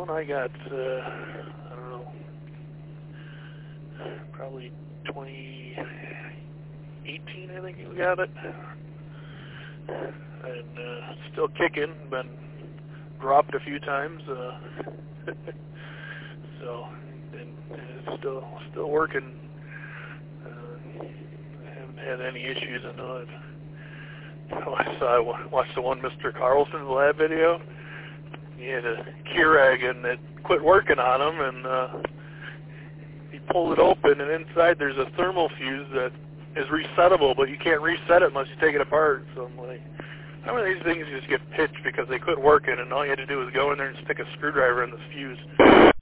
one I got, I don't know, probably 2018, I think we got it. And still kicking, been dropped a few times. So, and still working. I haven't had any issues. I know I watched the one Mr. Carlson's lab video. He had a Keurig and it quit working on him, and he pulled it open, and inside there's a thermal fuse that is resettable, but you can't reset it unless you take it apart. So I'm like, how many of these things just get pitched because they quit working, and all you had to do was go in there and stick a screwdriver in the fuse?